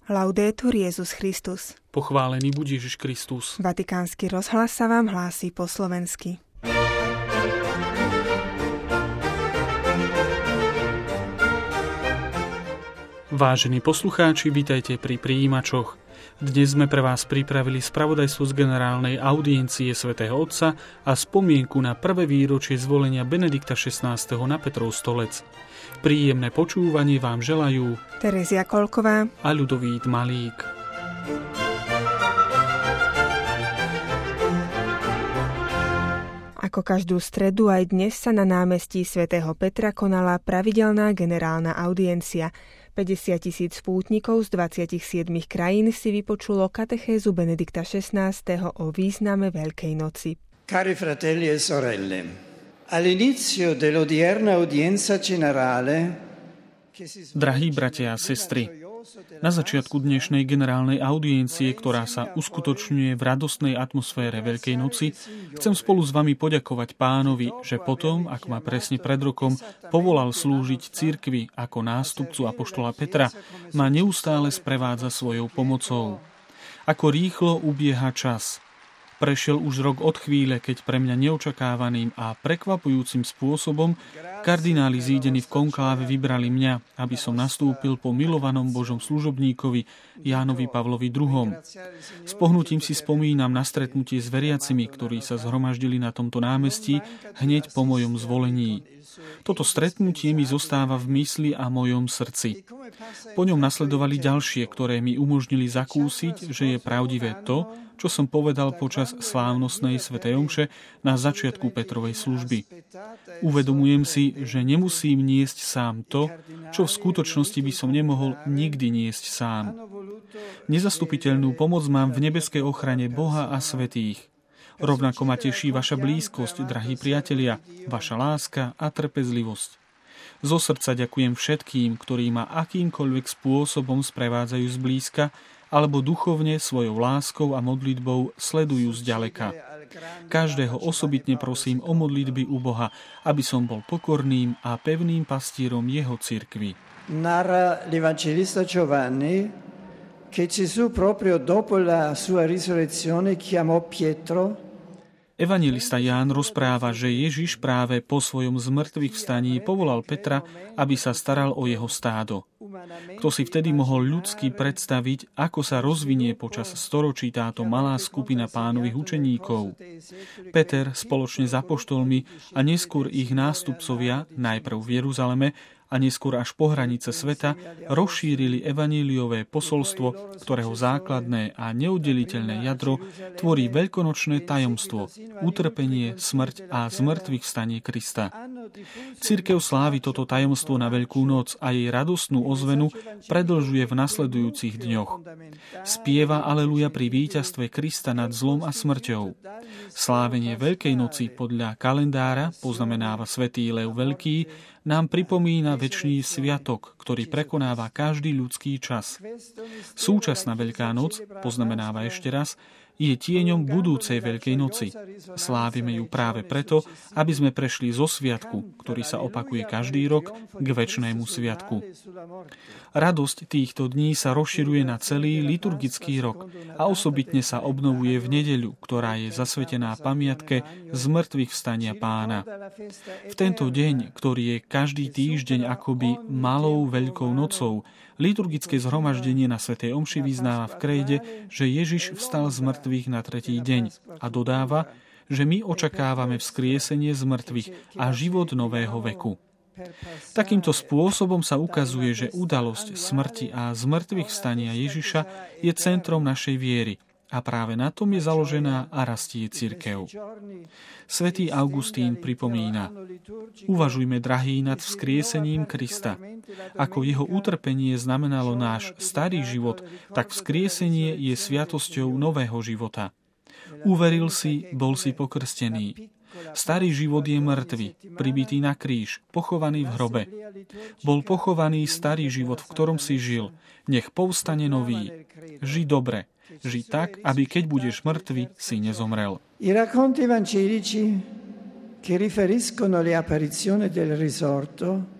Laudetur Jesus Christus. Pochválený buď Ježiš Kristus. Vatikánsky rozhlas sa vám hlási po slovensky. Vážení poslucháči, vítajte pri prijímačoch. Dnes sme pre vás pripravili spravodajstvo z generálnej audiencie svätého Otca a spomienku na prvé výročie zvolenia Benedikta XVI. Na Petrov stolec. Príjemné počúvanie vám želajú Terezia Kolková a Ľudovít Malík. Ako každú stredu aj dnes sa na námestí svätého Petra konala pravidelná generálna audiencia. 50 000 pútnikov z 27 krajín si vypočulo katechézu Benedikta XVI. O význame Veľkej noci. Cari fratelli e sorelle, all'inizio dell'odierna udienza generale, Drahí bratia a sestry, na začiatku dnešnej generálnej audiencie, ktorá sa uskutočňuje v radostnej atmosfére Veľkej noci, chcem spolu s vami poďakovať Pánovi, že potom, ako ma presne pred rokom povolal slúžiť cirkvi ako nástupcu apoštola Petra, ma neustále sprevádza svojou pomocou. Ako rýchlo ubieha čas. Prešiel už rok od chvíle, keď pre mňa neočakávaným a prekvapujúcim spôsobom kardináli zídení v konkláve vybrali mňa, aby som nastúpil po milovanom Božom služobníkovi Jánovi Pavlovi II. S pohnutím si spomínam na stretnutie s veriacimi, ktorí sa zhromaždili na tomto námestí hneď po mojom zvolení. Toto stretnutie mi zostáva v mysli a mojom srdci. Po ňom nasledovali ďalšie, ktoré mi umožnili zakúsiť, že je pravdivé to, čo som povedal počas slávnostnej svätej omše na začiatku Petrovej služby. Uvedomujem si, že nemusím niesť sám to, čo v skutočnosti by som nemohol nikdy niesť sám. Nezastupiteľnú pomoc mám v nebeskej ochrane Boha a svätých. Rovnako ma teší vaša blízkosť, drahí priatelia, vaša láska a trpezlivosť. Zo srdca ďakujem všetkým, ktorí ma akýmkoľvek spôsobom sprevádzajú zblízka alebo duchovne svojou láskou a modlitbou sledujú zďaleka. Každého osobitne prosím o modlitby u Boha, aby som bol pokorným a pevným pastírom jeho cirkvi. Narra l'Evangelista Giovanni che Gesù proprio dopo la sua risurrezione chiamò Pietro. Evanjelista Ján rozpráva, že Ježiš práve po svojom zmrtvých vstaní povolal Petra, aby sa staral o jeho stádo. Kto si vtedy mohol ľudsky predstaviť, ako sa rozvinie počas storočí táto malá skupina Pánových učeníkov? Peter spoločne s apoštolmi a neskôr ich nástupcovia, najprv v Jeruzaleme a neskôr až po hranice sveta, rozšírili evaníliové posolstvo, ktorého základné a neoddeliteľné jadro tvorí veľkonočné tajomstvo, utrpenie, smrť a zmrtvých vstanie Krista. Cirkev slávi toto tajomstvo na Veľkú noc a jej radostnú ozvenu predĺžuje v nasledujúcich dňoch. Spieva aleluja pri víťazstve Krista nad zlom a smrťou. Slávenie Veľkej noci podľa kalendára, poznamenáva svätý Lev Veľký, nám pripomína večný sviatok, ktorý prekonáva každý ľudský čas. Súčasná Veľká noc, poznamenáva ešte raz, je tieňom budúcej Veľkej noci. Slávime ju práve preto, aby sme prešli zo sviatku, ktorý sa opakuje každý rok, k večnému sviatku. Radosť týchto dní sa rozširuje na celý liturgický rok a osobitne sa obnovuje v nedeľu, ktorá je zasvetená pamiatke zmrtvých vstania Pána. V tento deň, ktorý je každý týždeň akoby malou Veľkou nocou, liturgické zhromaždenie na svätej omši vyznáva v kréde, že Ježiš vstal z mŕtvych na tretí deň a dodáva, že my očakávame vzkriesenie z mŕtvych a život nového veku. Takýmto spôsobom sa ukazuje, že udalosť smrti a zmrtvých vstania Ježiša je centrom našej viery a práve na tom je založená a rastie cirkev. Svätý Augustín pripomína: uvažujme, drahí, nad vzkriesením Krista. Ako jeho utrpenie znamenalo náš starý život, tak vzkriesenie je sviatosťou nového života. Uveril si, bol si pokrstený. Starý život je mŕtvy, pribitý na kríž, pochovaný v hrobe. Bol pochovaný starý život, v ktorom si žil. Nech povstane nový. Ži dobre. Ži tak, aby keď budeš mŕtvy, si nezomrel. I racconti evangelici che riferiscono le apparizioni del risorto.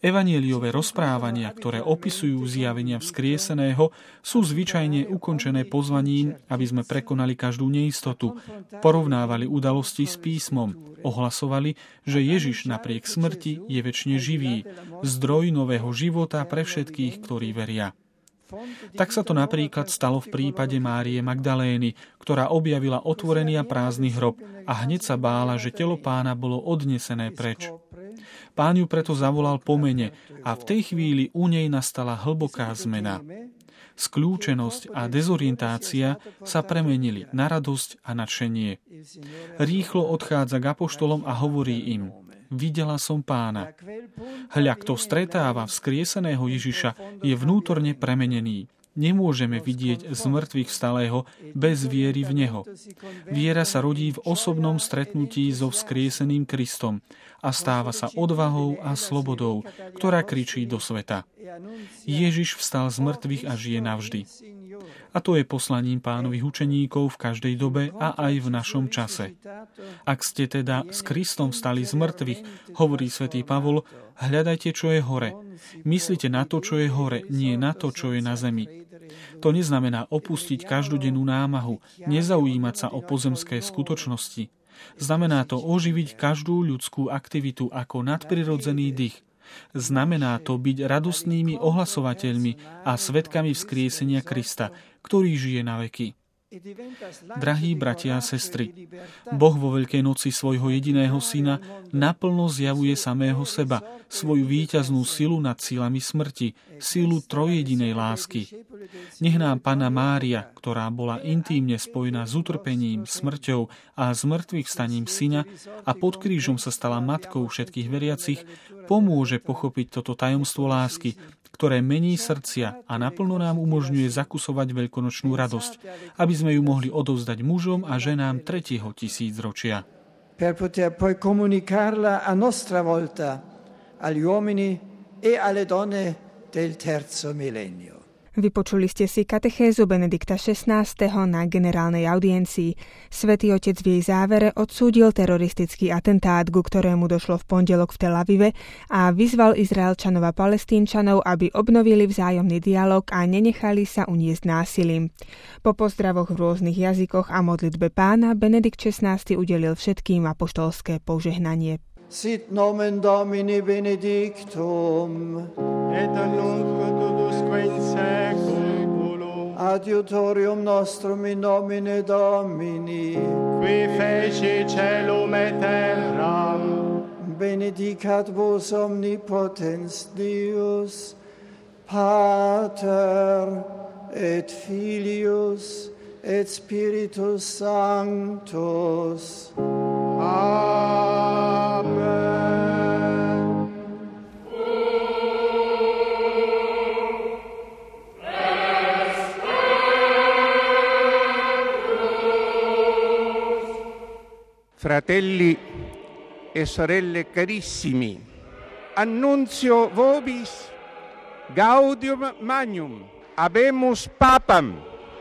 Evanjeliové rozprávania, ktoré opisujú zjavenia vzkrieseného, sú zvyčajne ukončené pozvaním, aby sme prekonali každú neistotu, porovnávali udalosti s písmom, ohlasovali, že Ježiš napriek smrti je večne živý, zdroj nového života pre všetkých, ktorí veria. Tak sa to napríklad stalo v prípade Márie Magdalény, ktorá objavila otvorený a prázdny hrob a hneď sa bála, že telo Pána bolo odnesené preč. Pán ju preto zavolal po mene a v tej chvíli u nej nastala hlboká zmena. Skľúčenosť a dezorientácia sa premenili na radosť a nadšenie. Rýchlo odchádza k apoštolom a hovorí im: Videla som Pána. Hľa, kto stretáva vzkrieseného Ježiša, je vnútorne premenený. Nemôžeme vidieť z mŕtvych vstalého bez viery v Neho. Viera sa rodí v osobnom stretnutí so vzkrieseným Kristom a stáva sa odvahou a slobodou, ktorá kričí do sveta: Ježiš vstal z mŕtvych a žije navždy. A to je poslaním Pánových učeníkov v každej dobe a aj v našom čase. Ak ste teda s Kristom vstali z mŕtvych, hovorí svätý Pavol, hľadajte, čo je hore. Myslite na to, čo je hore, nie na to, čo je na zemi. To neznamená opustiť každodennú námahu, nezaujímať sa o pozemské skutočnosti. Znamená to oživiť každú ľudskú aktivitu ako nadprirodzený dych. Znamená to byť radostnými ohlasovateľmi a svedkami vzkriesenia Krista, ktorý žije na veky. Drahí bratia a sestry, Boh vo Veľkej noci svojho jediného syna naplno zjavuje samého seba, svoju víťaznú silu nad silami smrti, silu trojjedinej lásky. Nech nám Panna Mária, ktorá bola intímne spojená s utrpením, smrťou a zmŕtvych vstaním syna a pod krížom sa stala matkou všetkých veriacich, pomôže pochopiť toto tajomstvo lásky, ktoré mení srdcia a naplno nám umožňuje zakusovať veľkonočnú radosť, aby sme ju mohli odovzdať mužom a ženám 3. tisícročia. Per poter poi comunicarla a nostra volta agli uomini e alle donne del terzo millennio. Vypočuli ste si katechézu Benedikta XVI. Na generálnej audiencii. Svätý Otec v jej závere odsúdil teroristický atentát, ku ktorému došlo v pondelok v Tel Avive a vyzval Izraelčanov a Palestínčanov, aby obnovili vzájomný dialog a nenechali sa uniesť násilím. Po pozdravoch v rôznych jazykoch a modlitbe Pána Benedikt XVI. Udelil všetkým apoštolské požehnanie. Sit nomen Domini benedictum, et nunc udusque in saeculum, adiutorium nostrum in nomine Domini, qui feci celum et terram, benedicat vos omnipotens Deus, Pater et Filius et Spiritus Sanctus. Amen. Fratelli e sorelle carissimi, annunzio vobis Gaudium Magnum, habemus Papam.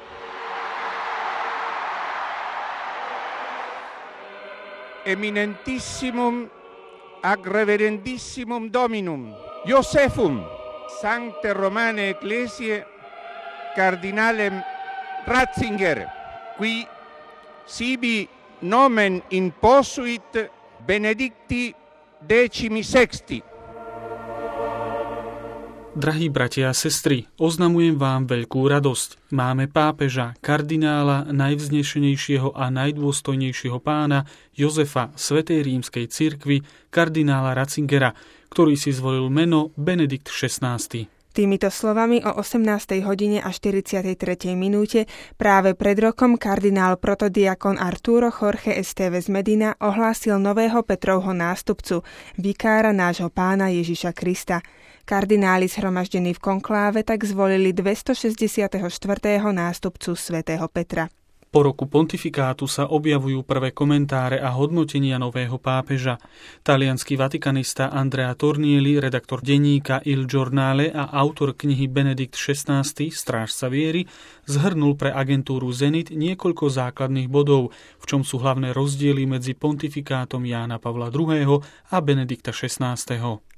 Eminentissimum ac reverendissimum Dominum Josephum Sancte Romane Ecclesiae Cardinalem Ratzinger, qui sibi nomen imposuit Benedicti XVI. Drahí bratia a sestry, oznamujem vám veľkú radosť. Máme pápeža, kardinála, najvznešenejšieho a najdôstojnejšieho pána Jozefa Svätej rímskej cirkvi, kardinála Ratzingera, ktorý si zvolil meno Benedikt XVI. Týmito slovami o 18. hodine a 43. minúte práve pred rokom kardinál protodiakon Arturo Jorge Esteves Medina ohlásil nového Petrovho nástupcu, vikára nášho pána Ježiša Krista. Kardináli zhromaždení v konkláve tak zvolili 264. nástupcu svätého Petra. Po roku pontifikátu sa objavujú prvé komentáre a hodnotenia nového pápeža. Taliansky vatikanista Andrea Tornielli, redaktor denníka Il Giornale a autor knihy Benedikt XVI. Strážca viery, zhrnul pre agentúru Zenit niekoľko základných bodov, v čom sú hlavné rozdiely medzi pontifikátom Jána Pavla II. A Benedikta XVI.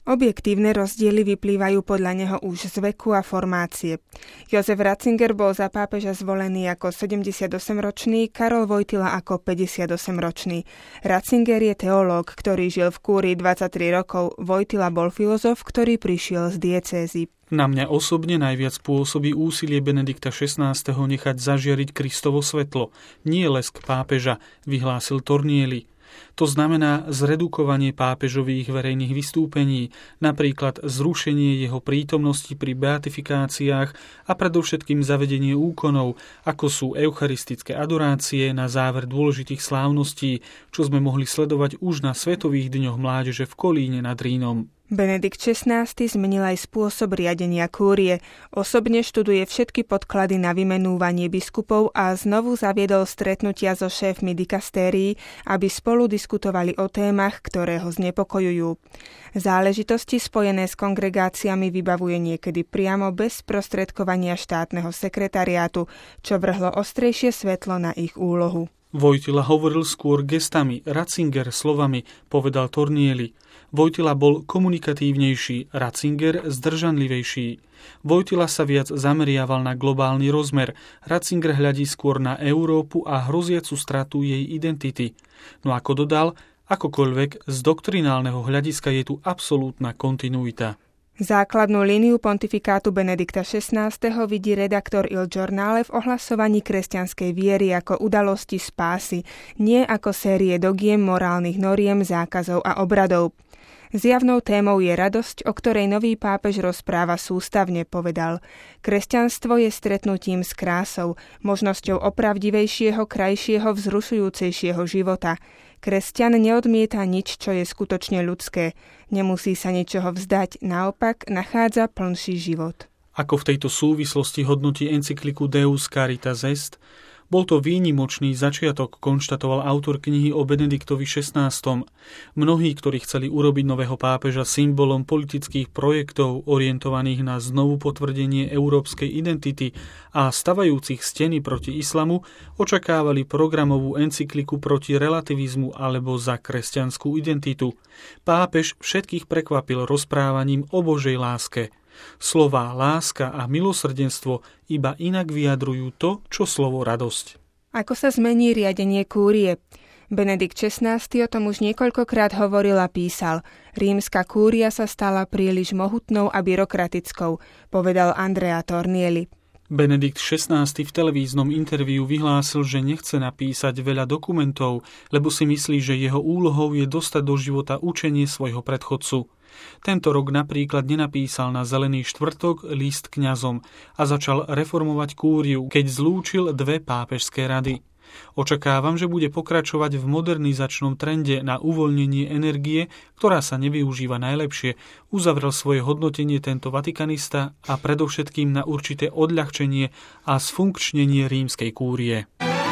Objektívne rozdiely vyplývajú podľa neho už z veku a formácie. Jozef Ratzinger bol za pápeža zvolený ako 78-ročný, Karol Wojtyla ako 58-ročný. Ratzinger je teológ, ktorý žil v Kúrii 23 rokov, Wojtyla bol filozof, ktorý prišiel z diecézy. Na mňa osobne najviac pôsobí úsilie Benedikta XVI. Nechať zažiariť Kristovo svetlo, nie lesk pápeža, vyhlásil Tornielli. To znamená zredukovanie pápežových verejných vystúpení, napríklad zrušenie jeho prítomnosti pri beatifikáciách a predovšetkým zavedenie úkonov, ako sú eucharistické adorácie na záver dôležitých slávností, čo sme mohli sledovať už na Svetových dňoch mládeže v Kolíne nad Rínom. Benedikt XVI zmenil aj spôsob riadenia kúrie. Osobne študuje všetky podklady na vymenúvanie biskupov a znovu zaviedol stretnutia so šéfmi dikastérií, aby spolu diskutovali o témach, ktoré ho znepokojujú. Záležitosti spojené s kongregáciami vybavuje niekedy priamo bez sprostredkovania štátneho sekretariátu, čo vrhlo ostrejšie svetlo na ich úlohu. Wojtyla hovoril skôr gestami, Ratzinger slovami, povedal Tornielli. Wojtyla bol komunikatívnejší, Ratzinger zdržanlivejší. Wojtyla sa viac zameriaval na globálny rozmer, Ratzinger hľadí skôr na Európu a hroziacu stratu jej identity. No ako dodal, akokoľvek z doktrinálneho hľadiska je tu absolútna kontinuita. Základnú líniu pontifikátu Benedikta XVI. Vidí redaktor Il Giornale v ohlasovaní kresťanskej viery ako udalosti spásy, nie ako série dogiem, morálnych noriem, zákazov a obradov. Zjavnou témou je radosť, o ktorej nový pápež rozpráva sústavne, povedal. Kresťanstvo je stretnutím s krásou, možnosťou opravdivejšieho, krajšieho, vzrušujúcejšieho života. Kresťan neodmieta nič, čo je skutočne ľudské. Nemusí sa ničoho vzdať, naopak nachádza plnší život. Ako v tejto súvislosti hodnotí encykliku Deus Caritas Est, bol to výnimočný začiatok, konštatoval autor knihy o Benediktovi XVI. Mnohí, ktorí chceli urobiť nového pápeža symbolom politických projektov orientovaných na znovu potvrdenie európskej identity a stavajúcich steny proti islamu, očakávali programovú encykliku proti relativizmu alebo za kresťanskú identitu. Pápež všetkých prekvapil rozprávaním o Božej láske. Slová láska a milosrdenstvo iba inak vyjadrujú to, čo slovo radosť. Ako sa zmení riadenie kúrie? Benedikt XVI. O tom už niekoľkokrát hovoril a písal. Rímska kúria sa stala príliš mohutnou a byrokratickou, povedal Andrea Tornielli. Benedikt XVI. V televíznom interviu vyhlásil, že nechce napísať veľa dokumentov, lebo si myslí, že jeho úlohou je dostať do života učenie svojho predchodcu. Tento rok napríklad nenapísal na Zelený štvrtok list kňazom a začal reformovať kúriu, keď zlúčil 2 pápežské rady. Očakávam, že bude pokračovať v modernizačnom trende na uvoľnenie energie, ktorá sa nevyužíva najlepšie, uzavrel svoje hodnotenie tento vatikanista a predovšetkým na určité odľahčenie a sfunkčnenie rímskej kúrie.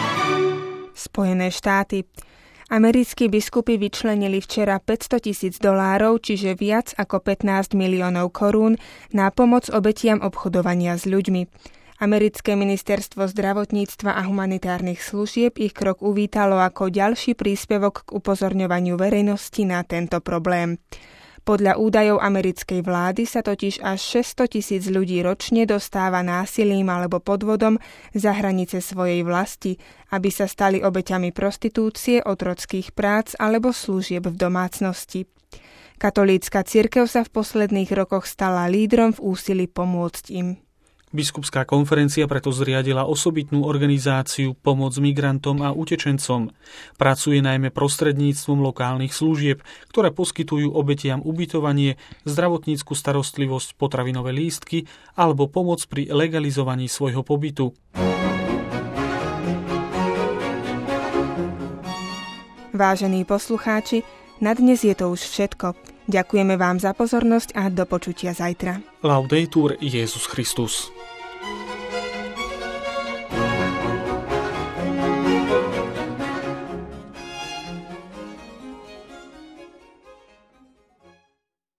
Spojené štáty. Americkí biskupy vyčlenili včera $500,000, čiže viac ako 15 miliónov korún, na pomoc obetiam obchodovania s ľuďmi. Americké ministerstvo zdravotníctva a humanitárnych služieb ich krok uvítalo ako ďalší príspevok k upozorňovaniu verejnosti na tento problém. Podľa údajov americkej vlády sa totiž až 600,000 ľudí ročne dostáva násilím alebo podvodom za hranice svojej vlasti, aby sa stali obeťami prostitúcie, otrockých prác alebo služieb v domácnosti. Katolícka cirkev sa v posledných rokoch stala lídrom v úsilí pomôcť im. Biskupská konferencia preto zriadila osobitnú organizáciu Pomoc migrantom a utečencom. Pracuje najmä prostredníctvom lokálnych služieb, ktoré poskytujú obetiam ubytovanie, zdravotnícku starostlivosť, potravinové lístky alebo pomoc pri legalizovaní svojho pobytu. Vážení poslucháči, na dnes je to už všetko. Ďakujeme vám za pozornosť a do počutia zajtra. Laudetur Jesus Christus.